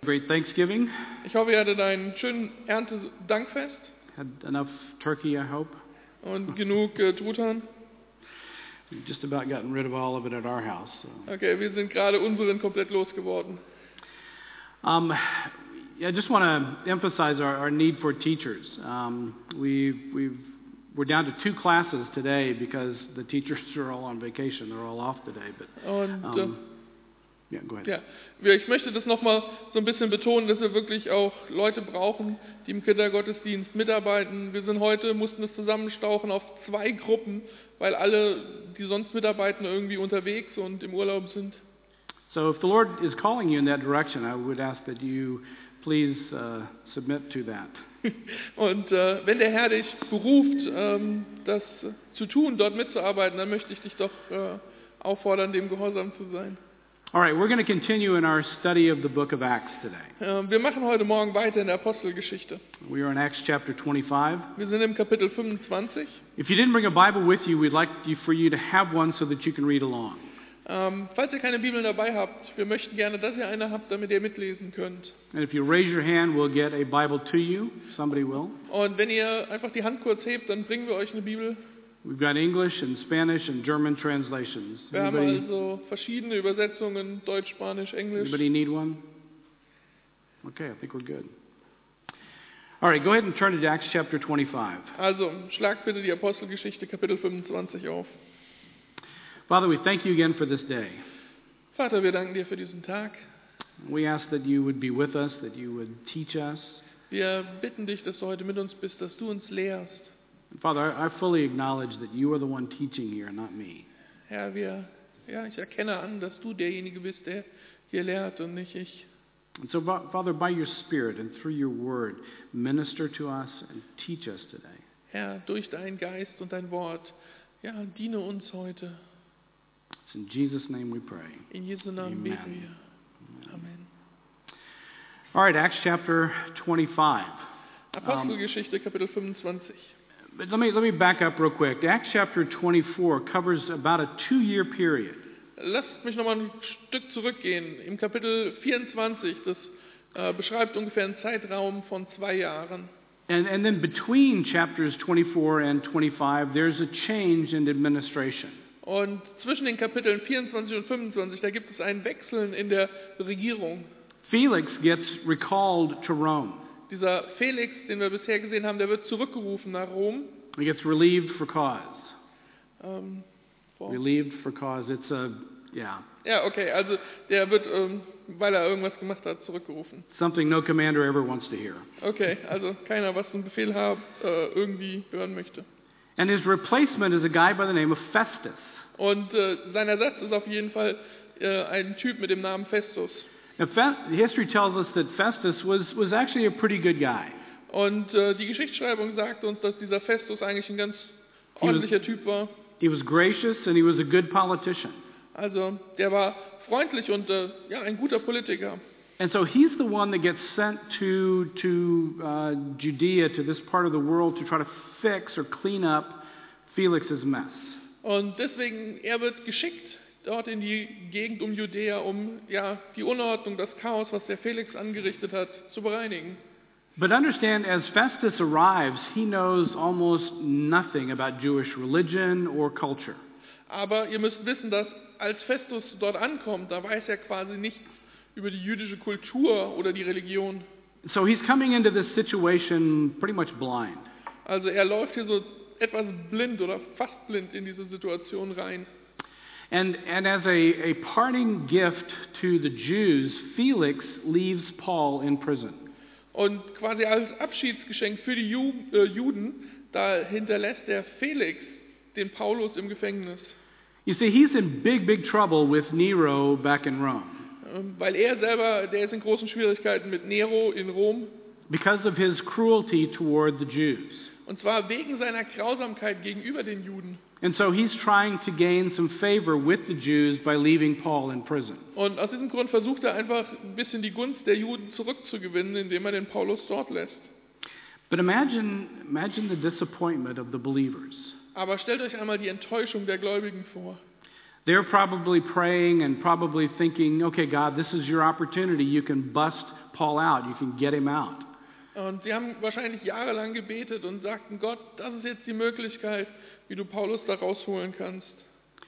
great Thanksgiving. Ich hoffe, ihr hattet einen schönen Erntedankfest Had enough turkey, I hope. und genug Truthahn. We've just about gotten rid of all of it at our house. So. Okay, wir sind gerade unseren komplett losgeworden. I just want to emphasize our need for teachers. We're down to 2 classes today because the teachers are all on vacation. They're all off today. But Und yeah, go ahead. ja, ich möchte das nochmal so ein bisschen betonen, dass wir wirklich auch Leute brauchen, die im Kindergottesdienst mitarbeiten. Wir sind heute, mussten es zusammenstauchen auf 2 Gruppen, weil alle, die sonst mitarbeiten, irgendwie unterwegs und im Urlaub sind. So if the Lord is calling you in that direction, I would ask that you please submit to that. Und wenn der Herr dich beruft, das zu tun, dort mitzuarbeiten, dann möchte ich dich doch auffordern, dem gehorsam zu sein. All right, we're going to continue in our study of the book of Acts today. Wir machen heute Morgen weiter in der Apostelgeschichte. We are in Acts chapter 25. Wir sind im Kapitel 25. If you didn't bring a Bible with you, we'd like for you to have one so that you can read along. Falls ihr keine Bibel dabei habt, wir möchten gerne, dass ihr eine habt, damit ihr mitlesen könnt. And if you raise your hand, we'll get a Bible to you. Somebody will. Und wenn ihr einfach die Hand kurz hebt, dann bringen wir euch eine Bibel. We've got English and Spanish and German translations. Wir haben also verschiedene Übersetzungen, Deutsch, Spanisch, Englisch. Anybody need one? Okay, I think we're good. All right, go ahead and turn to Acts chapter 25. Also, schlagt bitte die Apostelgeschichte Kapitel 25 auf. Father, we thank you again for this day. Vater, wir danken dir für diesen Tag. We ask that you would be with us, that you would teach us. Wir bitten dich, dass du heute mit uns bist, dass du uns lehrst. Father, I fully acknowledge that you are the one teaching here, not me. Herr, ich erkenne an, dass du derjenige bist, der hier lehrt und nicht ich. And so, Father, by your Spirit and through your word, minister to us and teach us today. Herr, durch deinen Geist und dein Wort, diene uns heute. It's in Jesus' name we pray. In Jesu Namen beten Amen. wir. Amen. All right, Acts chapter 25. Apostelgeschichte Kapitel 25. But let me back up real quick. Acts chapter 24 covers about a 2-year period. Lasst mich nochmal ein Stück zurückgehen. Im Kapitel 24, das beschreibt ungefähr einen Zeitraum von 2 Jahren. And then between chapters 24 and 25, there's a change in administration. Und zwischen den Kapiteln 24 und 25, da gibt es ein Wechseln in der Regierung. Felix gets recalled to Rome. Dieser Felix, den wir bisher gesehen haben, der wird zurückgerufen nach Rom. He gets relieved for cause. Vor- Relieved for cause. It's Ja, okay, also der wird, weil er irgendwas gemacht hat, zurückgerufen. something no commander ever wants to hear. Okay, also keiner, was einen Befehl irgendwie hören möchte. And his replacement is a guy by the name of Festus. Und sein Ersatz ist auf jeden Fall ein Typ mit dem Namen Festus. Now, history tells us that Festus was actually a pretty good guy. Und die Geschichtsschreibung sagt uns, dass dieser Festus eigentlich ein ganz ordentlicher Typ war. He was gracious and he was a good politician. Also der war freundlich und ein guter Politiker. And so he's the one that gets sent to Judea, to this part of the world, to try to fix or clean up Felix's mess. Und deswegen, er wird geschickt dort in die Gegend um Judäa, um die Unordnung, das Chaos, was der Felix angerichtet hat, zu bereinigen. But understand, as Festus arrives, he knows almost nothing about Jewish religion or culture. Aber ihr müsst wissen, dass als Festus dort ankommt, da weiß er quasi nichts über die jüdische Kultur oder die Religion. So he's coming into this situation pretty much blind. Also er läuft hier so etwas blind oder fast blind in diese Situation rein. And as a parting gift to the Jews, Felix leaves Paul in prison. Und quasi als Abschiedsgeschenk für die Juden, da hinterlässt der Felix den Paulus im Gefängnis. You see, he's in big trouble with Nero back in Rome Weil er selber, der ist in großen Schwierigkeiten mit Nero in Rom. because of his cruelty toward the Jews. Und zwar wegen seiner Grausamkeit gegenüber den Juden. And so he's trying to gain some favor with the Jews by leaving Paul in prison. Und aus diesem Grund versucht er einfach ein bisschen die Gunst der Juden zurückzugewinnen, indem er den Paulus dort lässt. But imagine the disappointment of the believers. Aber stellt euch einmal die Enttäuschung der Gläubigen vor. They're probably praying and probably thinking, okay, God, this is your opportunity. You can bust Paul out. You can get him out. Und sie haben wahrscheinlich jahrelang gebetet und sagten, Gott, das ist jetzt die Möglichkeit, wie du Paulus da rausholen kannst.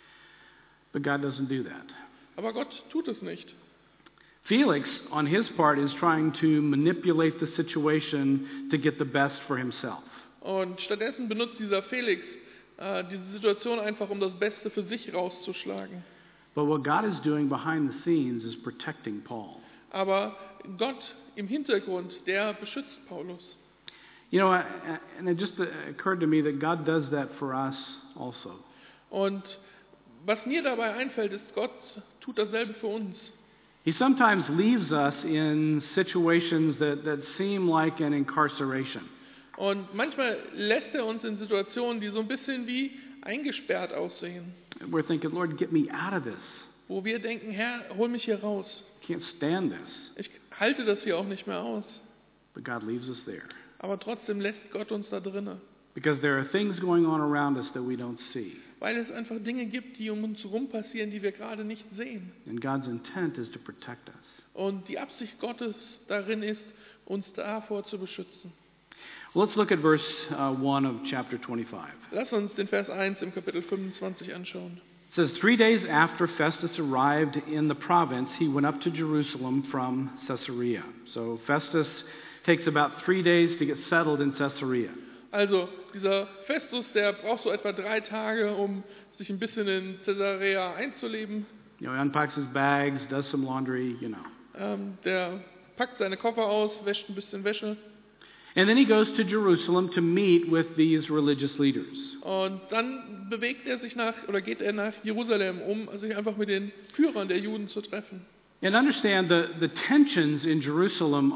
But God doesn't do that. Aber Gott tut es nicht. Felix, on his part, is trying to manipulate the situation to get the best for himself. Und stattdessen benutzt dieser Felix diese Situation einfach, um das Beste für sich rauszuschlagen. But what God is doing behind the scenes is protecting Paul. Aber Gott im Hintergrund, der beschützt Paulus. You know, and it just occurred to me that God does that for us also. Und was mir dabei einfällt, ist, Gott tut dasselbe für uns. He sometimes leaves us in situations that seem like an incarceration. Und manchmal lässt er uns in Situationen, die so ein bisschen wie eingesperrt aussehen. We're thinking, Lord, get me out of this. Wo wir denken, Herr, hol mich hier raus. Can't stand this. Ich halte das hier auch nicht mehr aus. But God leaves us there. Aber trotzdem lässt Gott uns da drinnen. Because there are things going on around us that we don't see. Weil es einfach Dinge gibt, die um uns herum passieren, die wir gerade nicht sehen. And God's intent is to protect us. Und die Absicht Gottes darin ist, uns davor zu beschützen. Well, let's look at verse 1 of chapter 25. Lass uns den Vers 1 im Kapitel 25 anschauen. It says, 3 days after Festus arrived in the province, he went up to Jerusalem from Caesarea. So Festus takes about 3 days to get settled in Caesarea. Also dieser Festus, der braucht so etwa 3 Tage, um sich ein bisschen in Caesarea einzuleben. You know, he unpacks his bags, does some laundry, you know. Der packt seine Koffer aus, wäscht ein bisschen Wäsche. And then he goes to Jerusalem to meet with these religious leaders. Und dann geht er nach Jerusalem, um sich einfach mit den Führern der Juden zu treffen. And understand the tensions in Jerusalem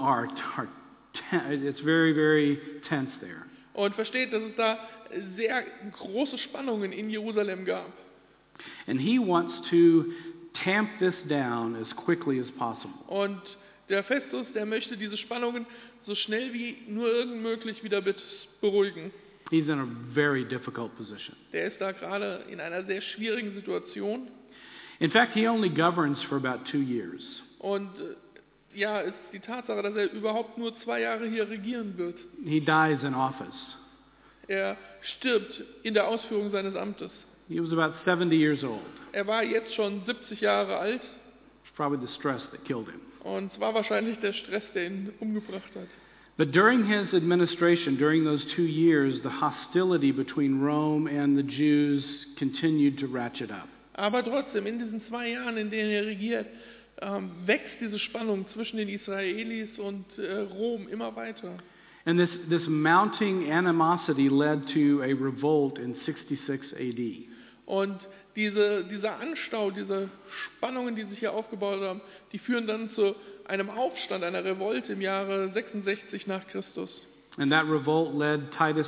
it's very, very tense there. Und versteht, dass es da sehr große Spannungen in Jerusalem gab. And he wants to tamp this down as quickly as possible. Und der Festus, der möchte diese Spannungen so schnell wie nur irgend möglich wieder beruhigen. He's in a very difficult position. Der ist da gerade in einer sehr schwierigen Situation. In fact, he only governs for about 2 years. Und ja, ist die Tatsache, dass er überhaupt nur 2 Jahre hier regieren wird. He dies in office. Er stirbt in der Ausführung seines Amtes. He was about 70 years old. Er war jetzt schon 70 Jahre alt. It's probably the stress that killed him. Und es war wahrscheinlich der Stress, der ihn umgebracht hat. But during his administration, during those 2 years, the hostility between Rome and the Jews continued to ratchet up. Aber trotzdem, in diesen 2 Jahren, in denen er regiert, wächst diese Spannung zwischen den Israelis und Rom immer weiter. And this mounting animosity led to a revolt in 66 AD. Und dieser Anstau, diese Spannungen, die sich hier aufgebaut haben, die führen dann zu einem Aufstand, einer Revolte im Jahre 66 nach Christus. And that revolt led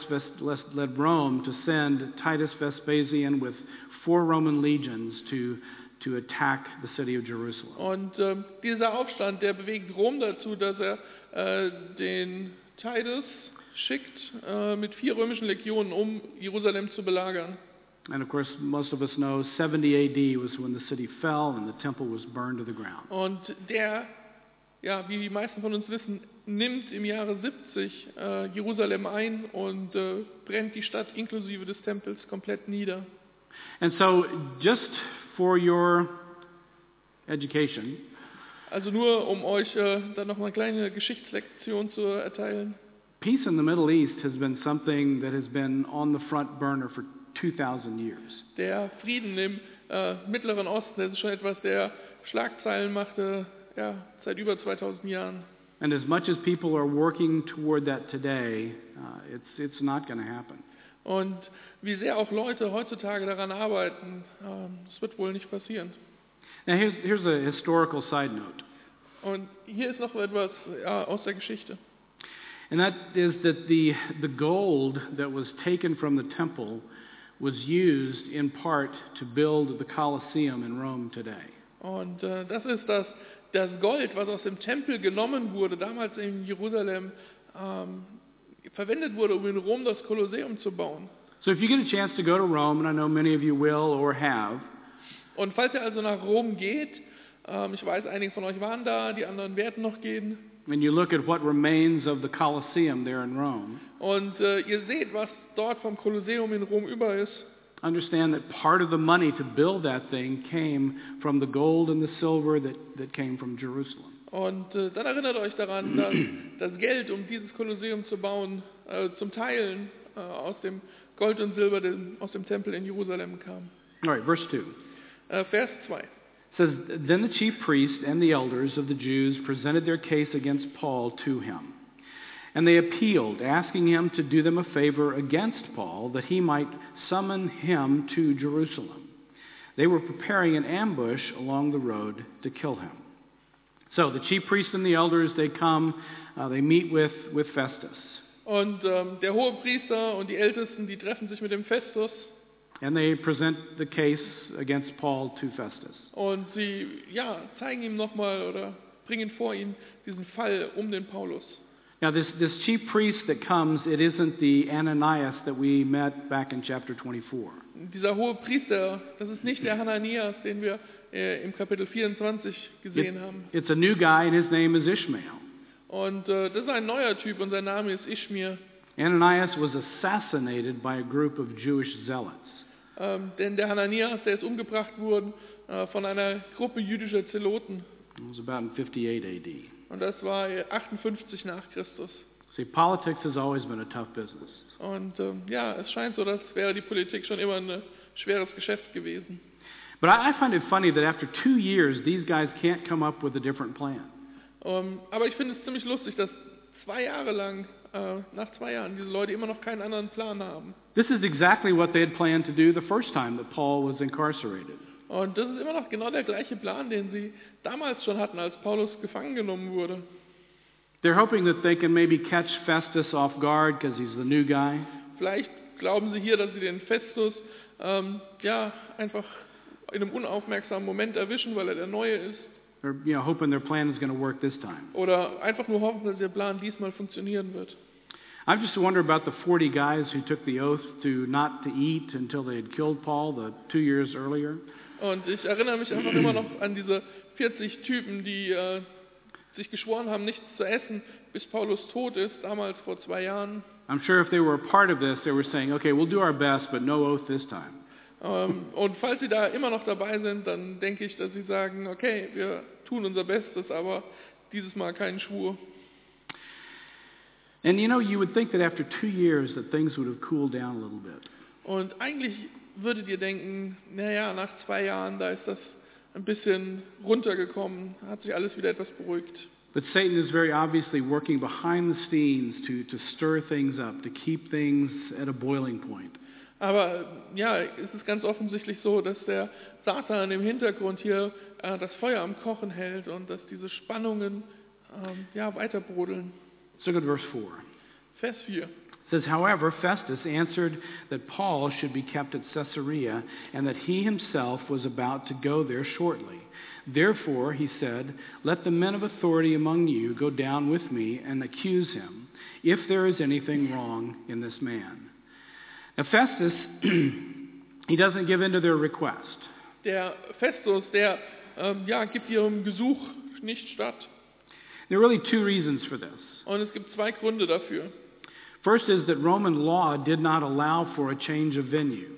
Rome to send Titus Vespasian with 4 Roman legions to attack the city of Jerusalem. Und dieser Aufstand, der bewegt Rom dazu, dass er den Titus schickt mit 4 römischen Legionen, um Jerusalem zu belagern. And of course, most of us know 70 AD was when the city fell and the temple was burned to the ground. Und wie die meisten von uns wissen, nimmt im Jahre 70 Jerusalem ein und brennt die Stadt inklusive des Tempels komplett nieder. And so, just for your education, also nur um euch dann noch mal eine kleine Geschichtslektion zu erteilen. Peace in the Middle East has been something that has been on the front burner for 2000 years. Der Frieden im Mittleren Osten, das ist schon etwas, der Schlagzeilen machte, seit über 2000 Jahren. And as much as people are working toward that today, it's not going to happen. Und wie sehr auch Leute heutzutage daran arbeiten, das wird wohl nicht passieren. Now here's a historical side note. Und hier ist noch etwas aus der Geschichte. And that is that the gold that was taken from the temple was used in part to build the Colosseum in Rome today. Und das ist das Gold, was aus dem Tempel genommen wurde, damals in Jerusalem, verwendet wurde, um in Rom das Kolosseum zu bauen. So if you get a chance to go to Rome, and I know many of you will or have, und falls ihr also nach Rom geht, ich weiß, einige von euch waren da, die anderen werden noch gehen. When you look at what remains of the Colosseum there in Rome, Und ihr seht, was dort vom Kolosseum in Rom über ist. understand that part of the money to build that thing came from the gold and the silver that came from Jerusalem. Und dann erinnert euch daran, dass das Geld, um dieses Kolosseum zu bauen, zum Teilen aus dem Gold und Silber aus dem Tempel in Jerusalem kam. All right, verse 2. Vers 2. It says, Then the chief priests and the elders of the Jews presented their case against Paul to him. And they appealed, asking him to do them a favor against Paul, that he might summon him to Jerusalem. They were preparing an ambush along the road to kill him. So the chief priests and the elders, they come, they meet with Festus. Und der Hohepriester und die Ältesten, die treffen sich mit dem Festus. And they present the case against Paul to Festus. Und sie zeigen ihm nochmal oder bringen vor ihn diesen Fall um den Paulus. Now this chief priest that comes, it isn't the Ananias that we met back in chapter 24. Dieser Hohepriester, das ist nicht der Hananias, den wir im Kapitel 24 gesehen haben. It's a new guy and his name is Ishmael. Und das ist ein neuer Typ und sein Name ist Ishmael. Ananias was assassinated by a group of Jewish zealots. Denn der Hananias, der ist umgebracht worden von einer Gruppe jüdischer Zeloten. It was about in 58 AD. Und das war 58 nach Christus. See, politics has always been a tough business. Und es scheint so, dass wäre die Politik schon immer ein schweres Geschäft gewesen. But I find it funny that after 2 years, these guys can't come up with a different plan. Aber ich finde es ziemlich lustig, dass 2 Jahre lang, nach 2 Jahren, diese Leute immer noch keinen anderen Plan haben. This is exactly what they had planned to do the first time that Paul was incarcerated. Und das ist immer noch genau der gleiche Plan, den sie damals schon hatten, als Paulus gefangen genommen wurde. They're hoping that they can maybe catch Festus off guard because he's the new guy. Vielleicht glauben sie hier, dass sie den Festus einfach in einem unaufmerksamen Moment erwischen, weil er der Neue ist. Or hoping their plan is going to work this time. Oder einfach nur hoffen, dass ihr Plan diesmal funktionieren wird. I just wonder about the 40 guys who took the oath not to eat until they had killed Paul 2 years earlier. Und ich erinnere mich einfach immer noch an diese 40 Typen, die sich geschworen haben, nichts zu essen, bis Paulus tot ist, damals vor 2 Jahren. I'm sure if they were a part of this, they were saying, okay, we'll do our best, but no oath this time. Und falls sie da immer noch dabei sind, dann denke ich, dass sie sagen, okay, wir tun unser Bestes, aber dieses Mal keinen Schwur. And you would think that after 2 years that things would have cooled down a little bit. Und eigentlich würdet ihr denken, nach 2 Jahren, da ist das ein bisschen runtergekommen, hat sich alles wieder etwas beruhigt. But Satan is very obviously working behind the scenes to stir things up, to keep things at a boiling point. Aber es ist ganz offensichtlich so, dass der Satan im Hintergrund hier das Feuer am Kochen hält und dass diese Spannungen weiter brodeln. Let's look at verse 4. Vers 4. It says, However, Festus answered that Paul should be kept at Caesarea and that he himself was about to go there shortly. Therefore, he said, Let the men of authority among you go down with me and accuse him, if there is anything wrong in this man. Now Festus, he doesn't give in to their request. Der Festus, der gibt ihrem Gesuch nicht statt. There are really 2 reasons for this. Und es gibt 2 Gründe dafür. First is that Roman law did not allow for a change of venue.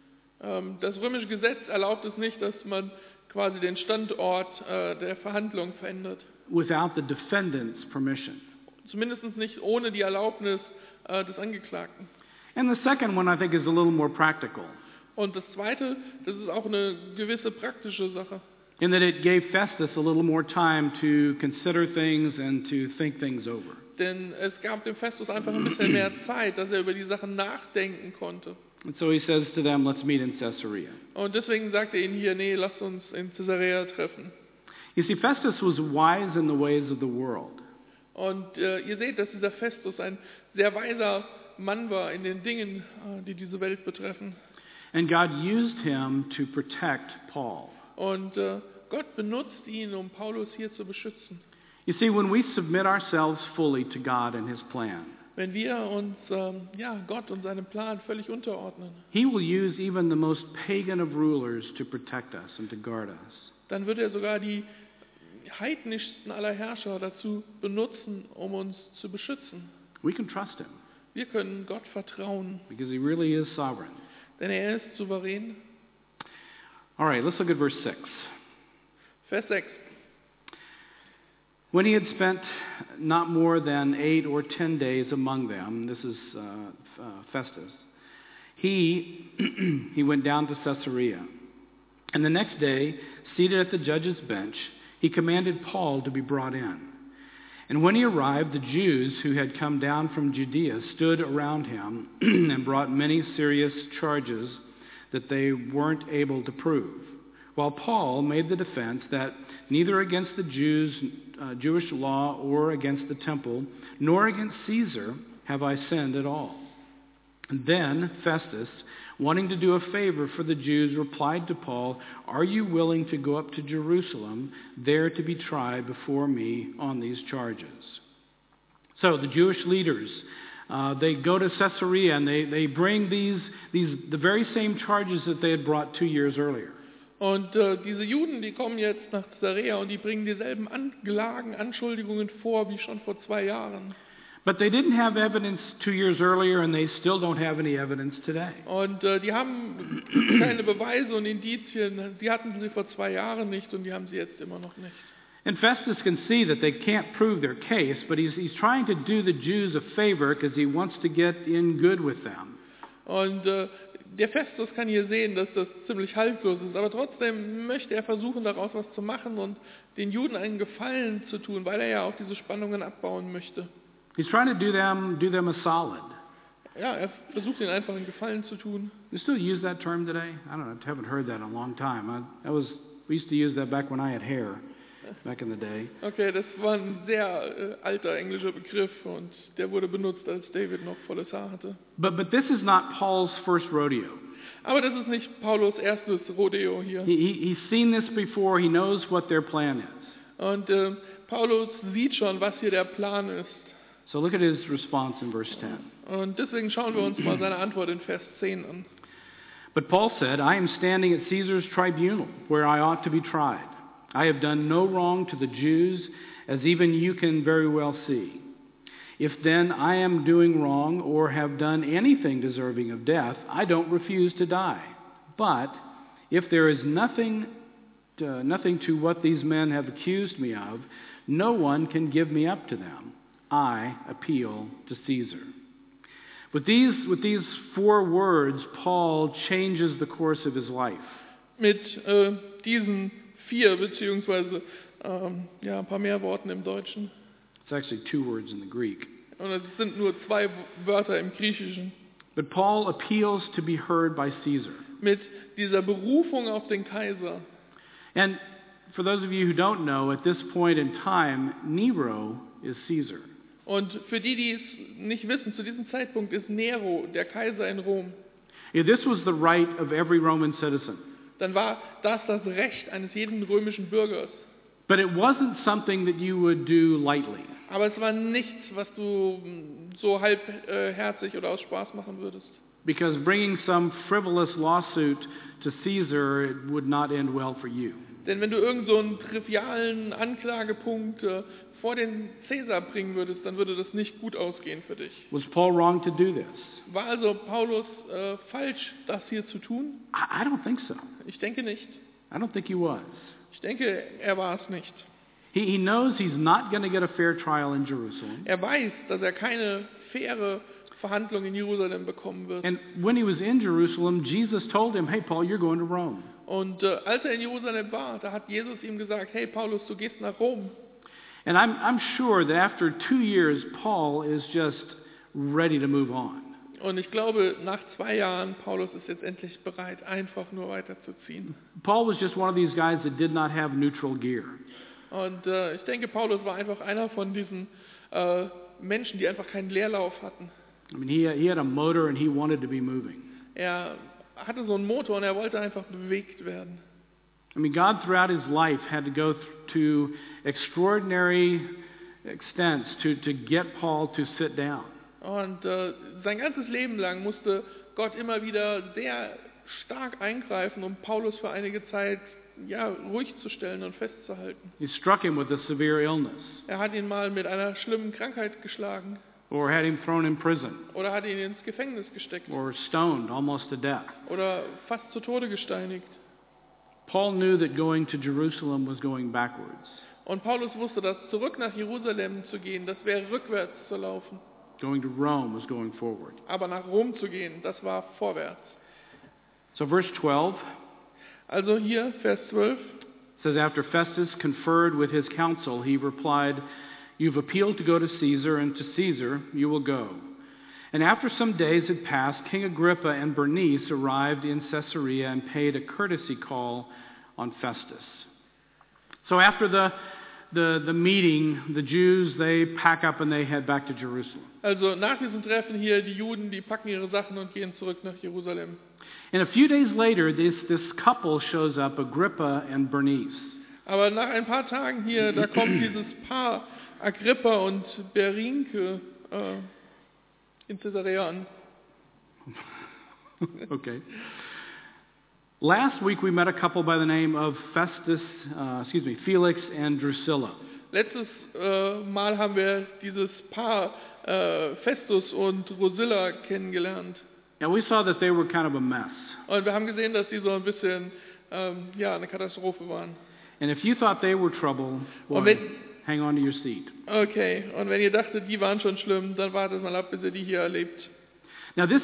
Das römische Gesetz erlaubt es nicht, dass man quasi den Standort der Verhandlung verändert. Without the defendant's permission. Zumindest nicht ohne die Erlaubnis des Angeklagten. And the second one, I think, is a little more practical. Und das Zweite, das ist auch eine gewisse praktische Sache. In that it gave Festus a little more time to consider things and to think things over. Denn es gab dem Festus einfach ein bisschen mehr Zeit, dass er über die Sachen nachdenken konnte. And so he says to them, let's meet in Caesarea. Und deswegen sagt er ihnen hier, lasst uns in Caesarea treffen. You see, Festus was wise in the ways of the world. Und ihr seht, dass dieser Festus ein sehr weiser Mann war in den Dingen, die diese Welt betreffen. And God used him to protect Paul. Und Gott benutzt ihn, um Paulus hier zu beschützen. You see, when we submit ourselves fully to God and his plan, wenn wir uns Gott und seinem Plan völlig unterordnen, he will use even the most pagan of rulers to protect us and to guard us. Dann wird er sogar die heidnischsten aller Herrscher dazu benutzen, um uns zu beschützen. We can trust him Wir können Gott vertrauen, because he really is sovereign. denn er ist souverän. All right, let's look at verse 6. Vers 6. When he had spent not more than 8 or 10 days among them, this is Festus, he went down to Caesarea. And the next day, seated at the judge's bench, he commanded Paul to be brought in. And when he arrived, the Jews who had come down from Judea stood around him and brought many serious charges that they weren't able to prove, while Paul made the defense that neither against the Jewish law or against the temple, nor against Caesar have I sinned at all. And then Festus, wanting to do a favor for the Jews, replied to Paul, "Are you willing to go up to Jerusalem, there to be tried before me on these charges?" So the Jewish leaders, they go to Caesarea and they bring the very same charges that they had brought 2 years earlier. Und diese Juden, die kommen jetzt nach Caesarea und die bringen dieselben Anklagen, Anschuldigungen vor wie schon vor 2 Jahren. But they didn't have evidence 2 years earlier, and they still don't have any evidence today. Und die haben keine Beweise und Indizien. Die hatten sie vor 2 Jahren nicht und die haben sie jetzt immer noch nicht. And Festus can see that they can't prove their case, but he's trying to do the Jews a favor because he wants to get in good with them. Und der Festus kann hier sehen, dass das ziemlich haltlos ist, aber trotzdem möchte er versuchen, daraus was zu machen und den Juden einen Gefallen zu tun, weil er ja auch diese Spannungen abbauen möchte. He's trying to do them a solid. Ja, er versucht ihnen einfach einen Gefallen zu tun. You still use that term today? I don't know. I haven't heard that in a long time. We used to use that back when I had hair, back in the day. Okay, das war ein sehr alter englischer Begriff und der wurde benutzt, als David noch volles Haar hatte. But this is not Paul's first rodeo. Aber das ist nicht Paulus erstes Rodeo hier. He's seen this before. He knows what their plan is. Und Paulus sieht schon, was hier der Plan ist. So look at his response in verse 10. Und deswegen schauen wir uns mal seine Antwort in Vers 10 an. But Paul said, "I am standing at Caesar's tribunal, where I ought to be tried. I have done no wrong to the Jews, as even you can very well see. If then I am doing wrong or have done anything deserving of death, I don't refuse to die. But if there is nothing to what these men have accused me of, no one can give me up to them. I appeal to Caesar." With these 4 words, Paul changes the course of his life. Mit diesen 4 beziehungsweise ein paar mehr Worten im Deutschen. It's actually 2 words in the Greek. Und es sind nur 2 Wörter im Griechischen. But Paul appeals to be heard by Caesar. Mit dieser Berufung auf den Kaiser. And for those of you who don't know, at this point in time, Nero is Caesar. Und für die es nicht wissen, zu diesem Zeitpunkt ist Nero der Kaiser in Rom. Yeah, this was the right of every Roman citizen. Dann war das Recht eines jeden römischen Bürgers. But it wasn't something that you would do lightly. Aber es war nichts, was du so halbherzig oder aus Spaß machen würdest. Because bringing some frivolous lawsuit to Caesar, it would not end well for you. Denn wenn du irgend so einen trivialen Anklagepunkt vor den Cäsar bringen würdest, dann würde das nicht gut ausgehen für dich. Was Paul wrong to do this? War also Paulus falsch, das hier zu tun? I don't think so. Ich denke nicht. I don't think he was. Ich denke, er war es nicht. He knows he's not going to get a fair trial in Jerusalem. Er weiß, dass er keine faire Verhandlung in Jerusalem bekommen wird. And when he was in Jerusalem, Jesus told him, "Hey, Paul, you're going to Rome." Und als er in Jerusalem war, da hat Jesus ihm gesagt, hey Paulus, du gehst nach Rom. And I'm sure that after 2 years, Paul is just ready to move on. Und ich glaube, nach 2 Jahren, Paulus ist jetzt endlich bereit, einfach nur weiterzuziehen. Paul was just one of these guys that did not have neutral gear. Und ich denke, Paulus war einfach einer von diesen Menschen, die einfach keinen Leerlauf hatten. I mean, he had a motor and he wanted to be moving. Er hatte so einen Motor und er wollte einfach bewegt werden. I mean, God throughout his life had to go to extraordinary extents to get Paul to sit down. Und sein ganzes Leben lang musste Gott immer wieder sehr stark eingreifen, um Paulus für einige Zeit ruhig zu stellen und festzuhalten. He struck him with a severe illness, Er hat ihn mal mit einer schlimmen Krankheit geschlagen or had him thrown in prison, oder hat ihn ins Gefängnis gesteckt or stoned almost to death. oder fast zu Tode gesteinigt. Paul knew that going to Jerusalem was going backwards. Und Paulus wusste, dass zurück nach Jerusalem zu gehen, das wäre rückwärts zu laufen. Going to Rome was going forward. Aber nach Rom zu gehen, das war vorwärts. So verse 12 Also hier, Vers 12. says, after Festus conferred with his council, he replied, "You've appealed to go to Caesar, and to Caesar you will go." And after some days had passed, King Agrippa and Bernice arrived in Caesarea and paid a courtesy call on Festus. So after the meeting, the Jews, they pack up and they head back to Jerusalem. Also nach diesem Treffen hier, die Juden, die packen ihre Sachen und gehen zurück nach Jerusalem. And a few days later, this couple shows up, Agrippa and Bernice. Aber nach ein paar Tagen hier, da kommt dieses Paar, Agrippa und Berenike, in Caesarea an. Okay. Last week we met a couple by the name of Felix and Drusilla. Letztes Mal haben wir dieses Paar Festus und Drusilla kennengelernt. And we saw that they were kind of a mess. Und wir haben gesehen, dass die so ein bisschen eine Katastrophe waren. And if you thought they were trouble, Und boy, hang on to your seat. Okay, und wenn ihr dachtet, die waren schon schlimm, dann wartet mal ab, bis ihr die hier erlebt. Now this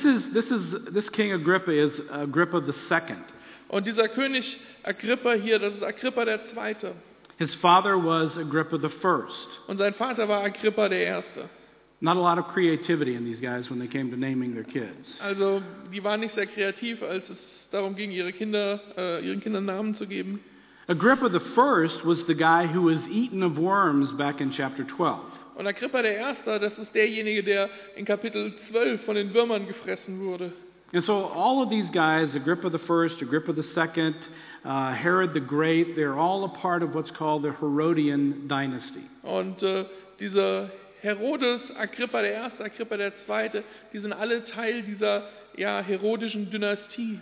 King Agrippa is Agrippa II. Und dieser König Agrippa hier, das ist Agrippa der Zweite. His father was Agrippa I. Und sein Vater war Agrippa der Erste. Not a lot of creativity in these guys when they came to naming their kids. Also die waren nicht sehr kreativ, als es darum ging, ihren Kindern Namen zu geben. Agrippa I was the guy who was eaten of worms back in chapter 12. Und Agrippa der Erste, das ist derjenige, der in Kapitel 12 von den Würmern gefressen wurde. And so all of these guys, Agrippa I, Agrippa II, Herod the Great, they're all a part of what's called the Herodian dynasty. Und diese Herodes, Agrippa der Erste, Agrippa der Zweite, die sind alle Teil dieser herodischen Dynastie.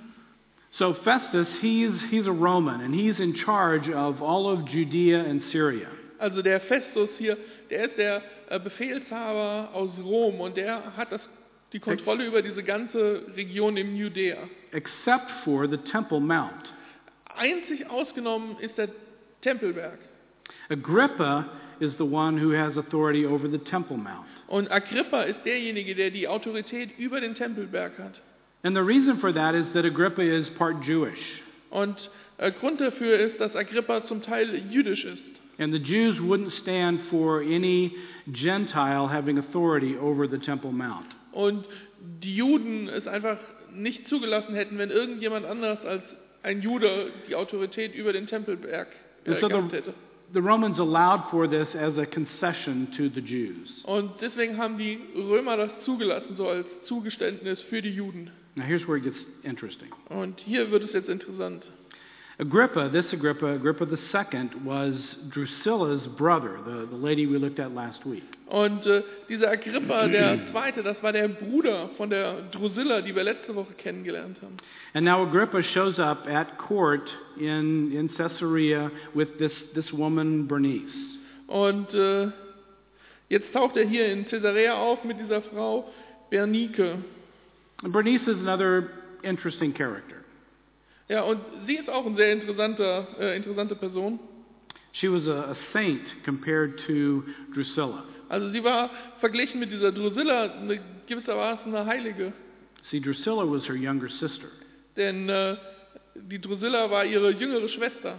So Festus, he's a Roman, and he's in charge of all of Judea and Syria. Also der Festus hier, der ist der Befehlshaber aus Rom und der hat die Kontrolle über diese ganze Region im Judäa. Except for the Temple Mount. Einzig ausgenommen ist der Tempelberg. Agrippa is the one who has authority over the Temple Mount. Und Agrippa ist derjenige, der die Autorität über den Tempelberg hat. And the reason for that is that Agrippa is part Jewish. Und Grund dafür ist, dass Agrippa zum Teil jüdisch ist. And the Jews wouldn't stand for any Gentile having authority over the Temple Mount. Und die Juden es einfach nicht zugelassen hätten, wenn irgendjemand anders als ein Jude die Autorität über den Tempelberg gehabt hätte. The Romans allowed for this as a concession to the Jews. Und deswegen haben die Römer das zugelassen, so als Zugeständnis für die Juden. Now here's where it gets interesting. Und hier wird es jetzt interessant. Agrippa II, was Drusilla's brother, the lady we looked at last week. Und dieser Agrippa, der Zweite, das war der Bruder von der Drusilla, die wir letzte Woche kennengelernt haben. And now Agrippa shows up at court in Caesarea with this woman Bernice. Und jetzt taucht er hier in Caesarea auf mit dieser Frau Berenike. And Bernice is another interesting character. Ja, und sie ist auch eine sehr interessante Person. She was a saint compared to Drusilla. Also sie war verglichen mit dieser Drusilla gewissermaßen eine Heilige. See, Drusilla was her younger sister. Denn die Drusilla war ihre jüngere Schwester.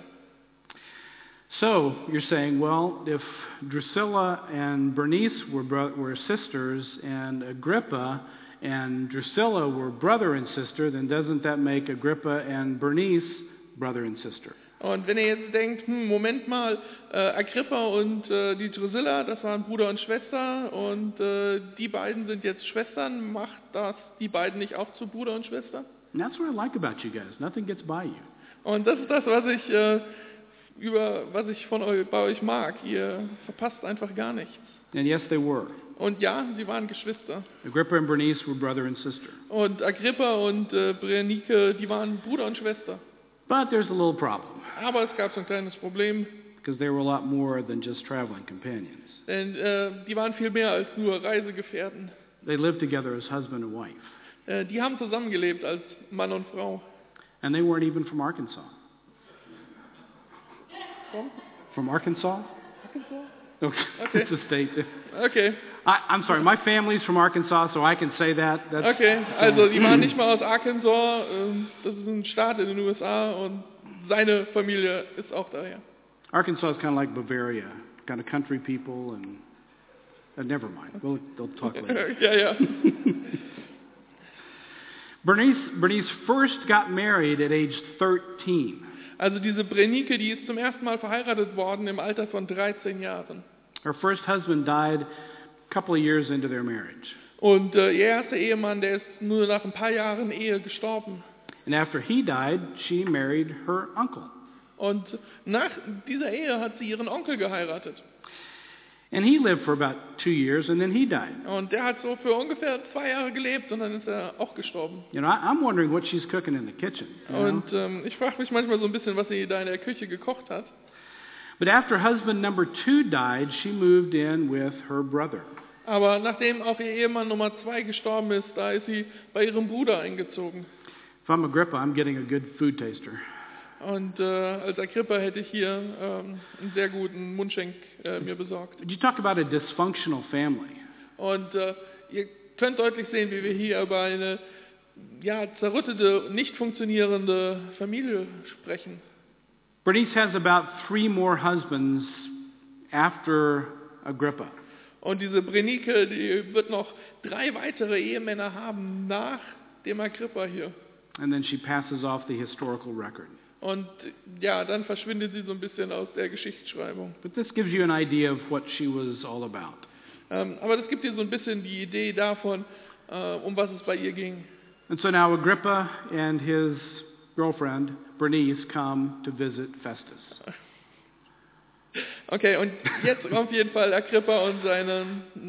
So you're saying, well, if Drusilla and Bernice were sisters, and Agrippa and Drusilla were brother and sister, then doesn't that make Agrippa and Bernice brother and sister? Und wenn ihr jetzt denkt, Moment mal, Agrippa und die Drusilla, das waren Bruder und Schwester und die beiden sind jetzt Schwestern, macht das die beiden nicht auch zu Bruder und Schwester? And that's what I like about you guys. Nothing gets by you. Und das ist das, was ich bei euch mag. Ihr verpasst einfach gar nichts. And yes, they were. Und ja, sie waren Geschwister. Agrippa and Bernice were brother and sister. Und Agrippa und Berenike, die waren Bruder und Schwester. But there's a little problem. Aber es gab so ein kleines Problem, because they were a lot more than just traveling companions. denn die waren viel mehr als nur Reisegefährten. They lived together as husband and wife, Die haben zusammengelebt als Mann und Frau. and they weren't even from Arkansas. From Arkansas? Okay, Okay. it's a state. Okay, I'm sorry, my family's from Arkansas, so I can say that. That's, okay. Also die waren nicht mal aus Arkansas, das ist ein Staat in den USA und seine Familie ist auch daher. Arkansas is kind of like Bavaria, kind of country people, and never mind. They'll talk later. Ja. Bernice first got married at age 13. Also diese Brenike, die ist zum ersten Mal verheiratet worden im Alter von 13 Jahren. Her first husband died a couple of years into their marriage. Und ihr erster Ehemann, der ist nur nach ein paar Jahren Ehe gestorben. And after he died, she married her uncle. Und nach dieser Ehe hat sie ihren Onkel geheiratet. And he lived for about 2 years, and then he died. Und der hat so für ungefähr 2 Jahre gelebt und dann ist er auch gestorben. You know, I'm wondering what she's cooking in the kitchen. You know? Und ich frage mich manchmal so ein bisschen, was sie da in der Küche gekocht hat. But after husband number 2 died, she moved in with her brother. Aber nachdem auch ihr Ehemann Nummer 2 gestorben ist, da ist sie bei ihrem Bruder eingezogen. If I'm Agrippa, I'm getting a good food taster. Und als Agrippa hätte ich hier einen sehr guten Mundschenk mir besorgt. You talk about a dysfunctional family. Und ihr könnt deutlich sehen, wie wir hier über eine zerrüttete, nicht funktionierende Familie sprechen. Bernice has about 3 more husbands after Agrippa. Und diese Brenike, die wird noch 3 weitere Ehemänner haben nach dem Agrippa hier. And then she passes off the historical record. Und ja, dann verschwindet sie so ein bisschen aus der Geschichtsschreibung. But this gives you an idea of what she was all about. Aber das gibt dir so ein bisschen die Idee davon, um was es bei ihr ging. And so now Agrippa and his girlfriend, Bernice, come to visit Festus. Okay, und jetzt auf jeden Fall Agrippa und seine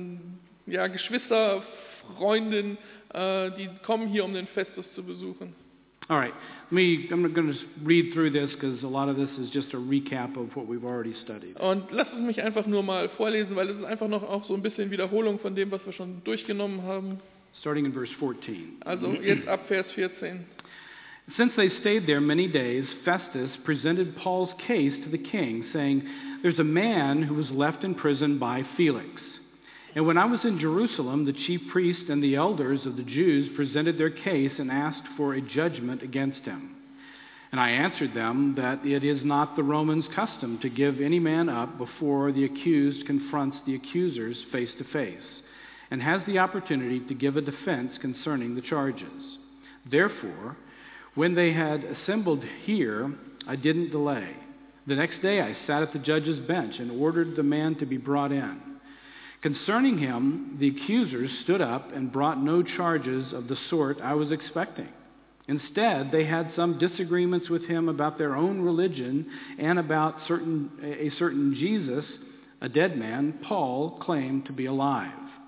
Geschwister, Freundin, die kommen hier, um den Festus zu besuchen. All right, I'm going to read through this because a lot of this is just a recap of what we've already studied. Und lasst es mich einfach nur mal vorlesen, weil es ist einfach noch auch so ein bisschen Wiederholung von dem, was wir schon durchgenommen haben. Starting in verse 14. Also jetzt ab Vers 14. Since they stayed there many days, Festus presented Paul's case to the king, saying, "There's a man who was left in prison by Felix. And when I was in Jerusalem, the chief priests and the elders of the Jews presented their case and asked for a judgment against him. And I answered them that it is not the Romans' custom to give any man up before the accused confronts the accusers face to face, and has the opportunity to give a defense concerning the charges. Therefore, when they had assembled here, I didn't delay. The next day I sat at the judge's bench and ordered the man to be brought in. Concerning him, the accusers stood up and brought no charges of the sort I was expecting. Instead, they had some disagreements with him about their own religion and about a certain Jesus, a dead man, Paul claimed to be alive."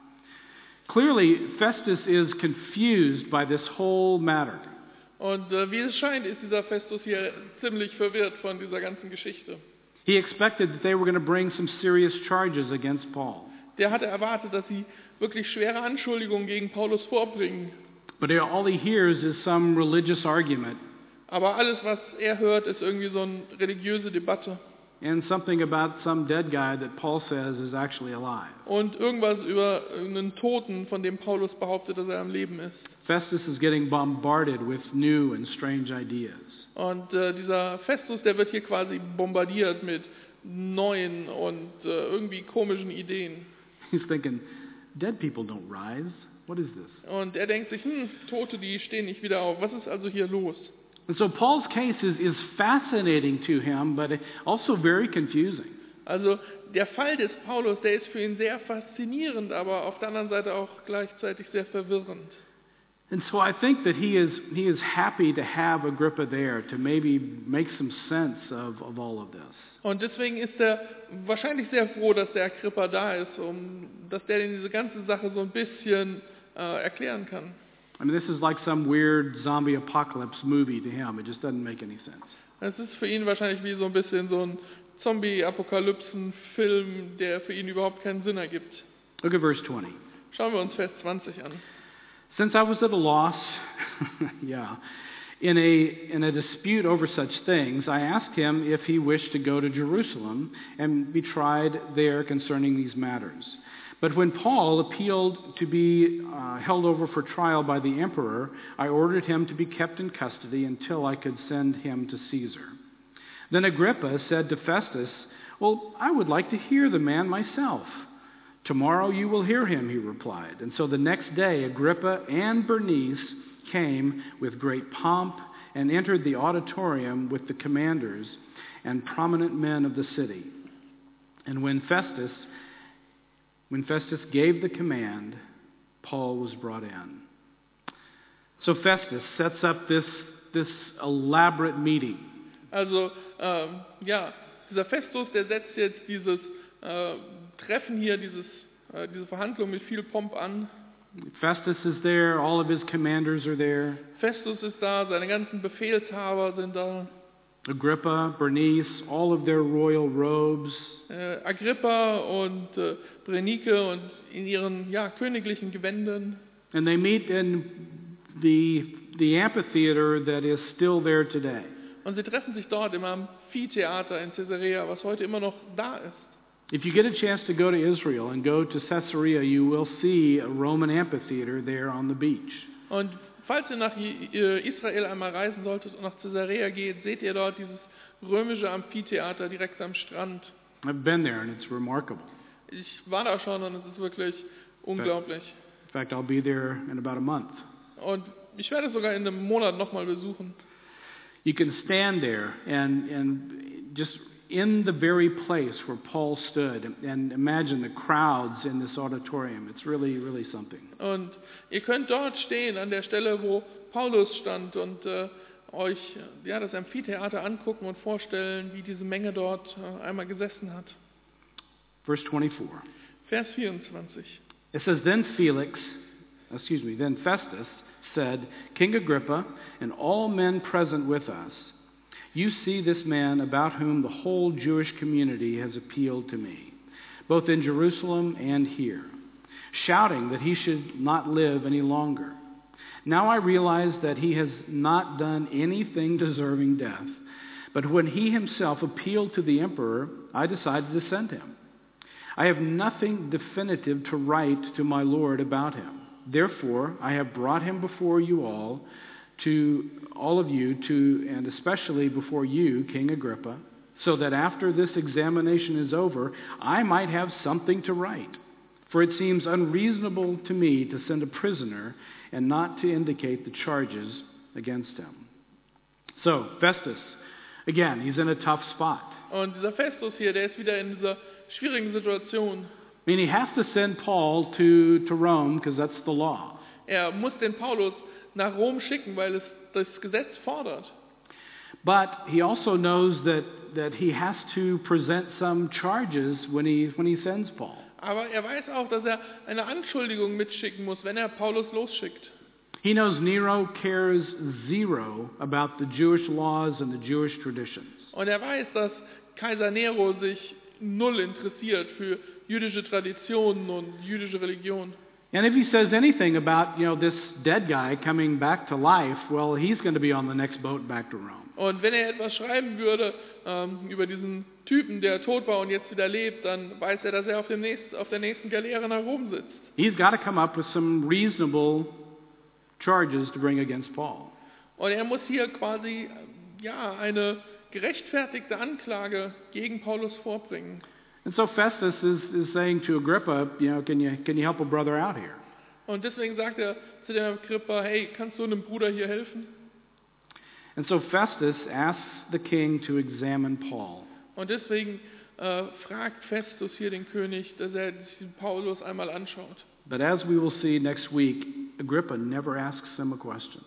Clearly, Festus is confused by this whole matter. Und wie es scheint, ist dieser Festus hier ziemlich verwirrt von dieser ganzen Geschichte. He expected that they were going to bring some serious charges against Paul. Der hatte erwartet, dass sie wirklich schwere Anschuldigungen gegen Paulus vorbringen. But all he hears is some religious argument Aber alles, was er hört, ist irgendwie so eine religiöse Debatte. and something about some dead guy that Paul says is actually alive. Und irgendwas über einen Toten, von dem Paulus behauptet, dass er am Leben ist. Festus is getting bombarded with new and strange ideas. Und dieser Festus, der wird hier quasi bombardiert mit neuen und irgendwie komischen Ideen. He's thinking, dead people don't rise. What is this? Und er denkt sich, Tote, die stehen nicht wieder auf. Was ist also hier los? And so Paul's case is fascinating to him, but also very confusing. Also der Fall des Paulus, der ist für ihn sehr faszinierend, aber auf der anderen Seite auch gleichzeitig sehr verwirrend. And so I think that he is happy to have Agrippa there to maybe make some sense of all of this. Und deswegen ist er wahrscheinlich sehr froh, dass der Agrippa da ist, dass der diese ganze Sache so ein bisschen erklären kann. I mean, this is like some weird zombie apocalypse movie to him. It just doesn't make any sense. Es ist für ihn wahrscheinlich wie so ein bisschen so ein Zombie-Apokalypsen-Film, der für ihn überhaupt keinen Sinn ergibt. Look at verse 20. Schauen wir uns Vers 20 an. Since I was at a loss, yeah, in a dispute over such things, I asked him if he wished to go to Jerusalem and be tried there concerning these matters. But when Paul appealed to be held over for trial by the emperor, I ordered him to be kept in custody until I could send him to Caesar. Then Agrippa said to Festus, "Well, I would like to hear the man myself." "Tomorrow you will hear him," he replied. And so the next day Agrippa and Bernice came with great pomp and entered the auditorium with the commanders and prominent men of the city. And when Festus gave the command, Paul was brought in. So Festus sets up this elaborate meeting. Also, dieser Festus, der setzt jetzt dieses Treffen hier, diese Verhandlung mit viel Pomp an. Festus is there, all of his commanders are there. Festus ist da, seine ganzen Befehlshaber sind da. Agrippa, Bernice, all of their royal robes. Agrippa und Berenike und in ihren königlichen Gewändern. And they meet in the amphitheater that is still there today. Und sie treffen sich dort im Amphitheater in Caesarea, was heute immer noch da ist. If you get a chance to go to Israel and go to Caesarea, you will see a Roman amphitheater there on the beach. Und falls ihr nach Israel einmal reisen solltet und nach Caesarea geht, seht ihr dort dieses römische Amphitheater direkt am Strand. I've been there and it's remarkable. Ich war da schon und es ist wirklich unglaublich. In fact, I'll be there in about a month. Und ich werde es sogar in einem Monat nochmal besuchen. You can stand there and just in the very place where Paul stood and imagine the crowds in this auditorium. It's really, really something. Und ihr könnt dort stehen an der Stelle, wo Paulus stand und euch das Amphitheater angucken und vorstellen, wie diese Menge dort einmal gesessen hat. Verse 24. Vers 24. It says, then Festus said, "King Agrippa and all men present with us, you see this man about whom the whole Jewish community has appealed to me, both in Jerusalem and here, shouting that he should not live any longer. Now I realize that he has not done anything deserving death, but when he himself appealed to the emperor, I decided to send him. I have nothing definitive to write to my Lord about him. Therefore, I have brought him before you all, to all of you, and especially before you, King Agrippa, so that after this examination is over, I might have something to write. For it seems unreasonable to me to send a prisoner and not to indicate the charges against him." So, Festus, again, he's in a tough spot. Und dieser Festus hier, der ist wieder in dieser schwierigen Situation. I mean, he has to send Paul to Rome because that's the law. Muss den Paulus nach Rom schicken, weil es das Gesetz fordert. But he also knows that he has to present some charges when he sends Paul. Aber weiß auch, dass eine Anschuldigung mitschicken muss, wenn Paulus losschickt. He knows Nero cares zero about the Jewish laws and the Jewish traditions. Und weiß, dass Kaiser Nero sich null interessiert für jüdische Traditionen und jüdische Religion. And if he says anything about, this dead guy coming back to life, well, he's going to be on the next boat back to Rome. Und wenn etwas schreiben würde über diesen Typen, der tot war und jetzt wieder lebt, dann weiß dass auf der nächsten Galeere nach Rom sitzt. He's got to come up with some reasonable charges to bring against Paul. Und muss hier quasi eine gerechtfertigte Anklage gegen Paulus vorbringen. And so Festus is saying to Agrippa, can you help a brother out here? Und deswegen sagt zu dem Agrippa, hey, kannst du einem Bruder hier helfen? And so Festus asks the king to examine Paul. Und deswegen fragt Festus hier den König, dass sich Paulus einmal anschaut. But as we will see next week, Agrippa never asks him a question.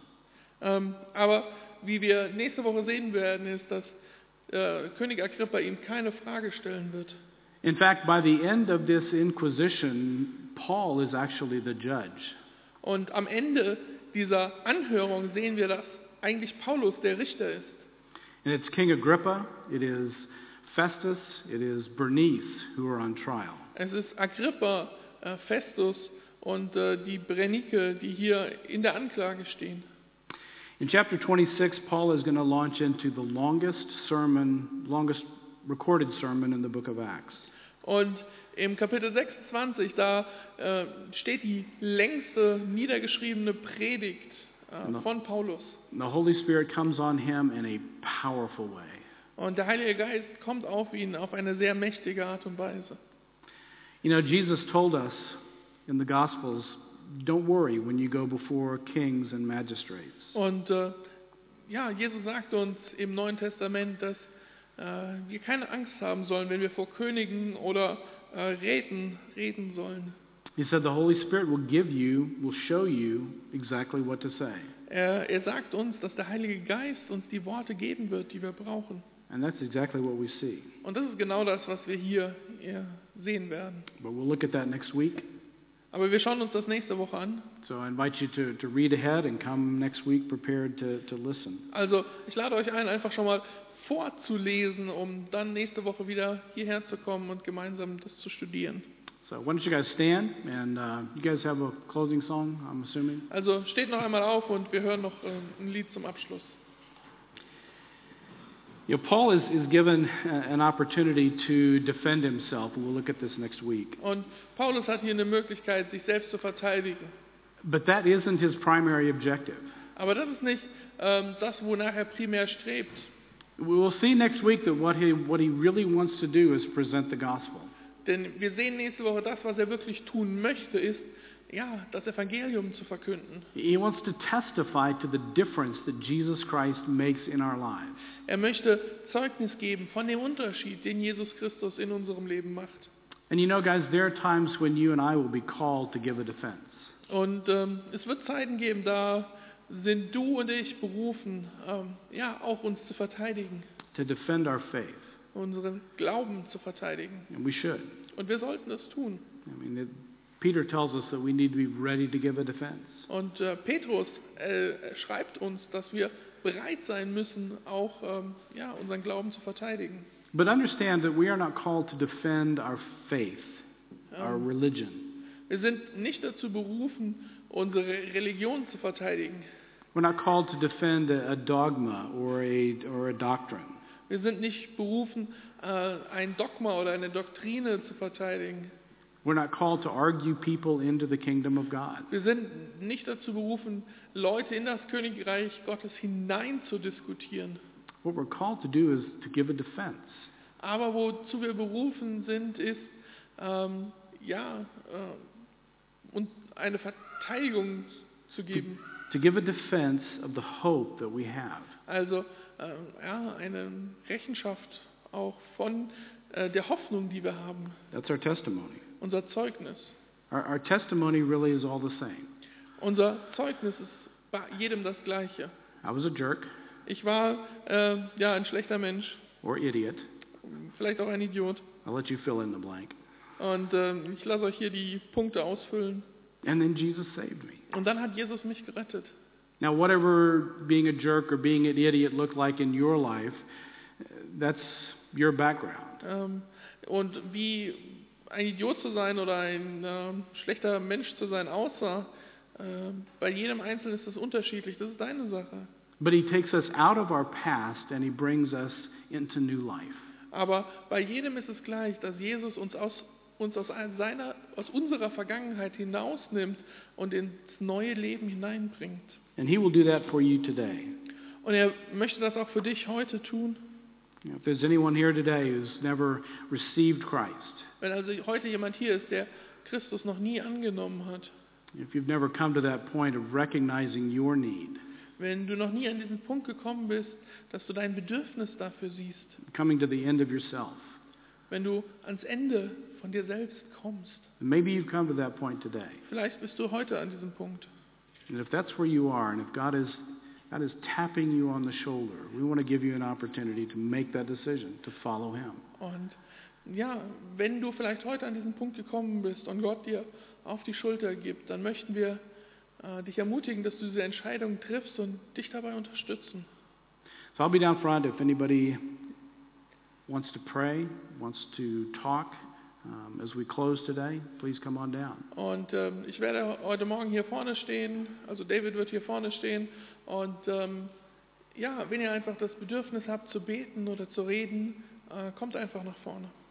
Aber wie wir nächste Woche sehen werden, ist, dass König Agrippa ihm keine Frage stellen wird. In fact, by the end of this inquisition, Paul is actually the judge. Und am Ende dieser Anhörung sehen wir, dass eigentlich Paulus der Richter ist. And it's King Agrippa, it is Festus, it is Bernice who are on trial. Es ist Agrippa, Festus und die Berenike, die hier in der Anklage stehen. In chapter 26, Paul is going to launch into the longest recorded sermon in the book of Acts. Und im Kapitel 26, da steht die längste niedergeschriebene Predigt von Paulus. The Holy Spirit comes on him in a powerful way. Und der Heilige Geist kommt auf ihn auf eine sehr mächtige Art und Weise. You know, Jesus told us in the Gospels, don't worry when you go before kings and magistrates. Und Jesus sagt uns im Neuen Testament, dass wir keine Angst haben sollen, wenn wir vor Königen oder Räten reden sollen. He said the Holy Spirit will show you exactly what to say. Er sagt uns, dass der Heilige Geist uns die Worte geben wird, die wir brauchen. And that's exactly what we see. Und das ist genau das, was wir hier sehen werden. But we'll look at that next week. Aber wir schauen uns das nächste Woche an. So I invite you to read ahead and come next week prepared to listen. Also ich lade euch ein, einfach schon mal vorzulesen, um dann nächste Woche wieder hierher zu kommen und gemeinsam das zu studieren. So why don't you guys stand, and you guys have a closing song, I'm assuming. Also steht noch einmal auf und wir hören noch ein Lied zum Abschluss. You know, Paul is given an opportunity to defend himself. We'll look at this next week. Und Paulus hat hier eine Möglichkeit, sich selbst zu verteidigen. But that isn't his primary objective. Aber das ist nicht das, wonach er primär strebt. We will see next week that what he really wants to do is present the gospel. Denn wir sehen nächste Woche, das, was er wirklich tun möchte, ist, das Evangelium zu verkünden. He wants to testify to the difference that Jesus Christ makes in our lives. Er möchte Zeugnis geben von dem Unterschied, den Jesus Christus in unserem Leben macht. And you know, guys, there are times when you and I will be called to give a defense. Und es wird Zeiten geben, da sind du und ich berufen, auch uns zu verteidigen. To defend our faith. Unseren Glauben zu verteidigen. And we should. Und wir sollten es tun. I mean, Peter tells us that we need to be ready to give a defense. Und Petrus schreibt uns, dass wir bereit sein müssen, auch unseren Glauben zu verteidigen. But understand that we are not called to defend our faith, our religion. Wir sind nicht dazu berufen, unsere Religion zu verteidigen. We're not called to defend a dogma or a doctrine. Wir sind nicht berufen, ein Dogma oder eine Doktrine zu verteidigen. We're not called to argue people into the kingdom of God. Wir sind nicht dazu berufen, Leute in das Königreich Gottes hinein zu diskutieren. What we're called to do is to give a defense. Aber wozu wir berufen sind, ist, uns eine Verteidigung zu geben. To give a defense of the hope that we have. Also eine Rechenschaft auch von der Hoffnung, die wir haben. That's our testimony. Unser Zeugnis. Our testimony really is all the same. Unser Zeugnis ist bei jedem das Gleiche. I was a jerk. Ich war ein schlechter Mensch. Or idiot. Vielleicht auch ein Idiot. I'll let you fill in the blank. Und ich lasse euch hier die Punkte ausfüllen. And then Jesus saved me. Und dann hat Jesus mich gerettet. Now, whatever being a jerk or being an idiot looked like in your life, that's your background. Und wie ein Idiot zu sein oder ein schlechter Mensch zu sein aussah, bei jedem Einzelnen ist das unterschiedlich. Das ist deine Sache. But he takes us out of our past and he brings us into new life. Aber bei jedem ist es gleich, dass Jesus uns aus unserer Vergangenheit hinausnimmt und ins neue Leben hineinbringt. And he will do that for you today. Und er möchte das auch für dich heute tun. If there's anyone here today who's never received Christ, Wenn also heute jemand hier ist, der Christus noch nie angenommen hat, if you've never come to that point of recognizing your need, wenn du noch nie an diesen Punkt gekommen bist, dass du dein Bedürfnis dafür siehst, coming to the end of yourself, wenn du ans Ende von dir selbst kommst, maybe you've come to that point today. vielleicht bist du heute an diesem Punkt. And if that's where you are, and if God is tapping you on the shoulder, we want to give you an opportunity to make that decision, to follow him. Und wenn du vielleicht heute an diesen Punkt gekommen bist und Gott dir auf die Schulter gibt, dann möchten wir dich ermutigen, dass du diese Entscheidung triffst und dich dabei unterstützen. So I'll be down front if anybody wants to pray, wants to talk as we close today. Please come on down. Und ich werde heute Morgen hier vorne stehen, also David wird hier vorne stehen. Und ja, wenn ihr einfach das Bedürfnis habt zu beten oder zu reden, kommt einfach nach vorne.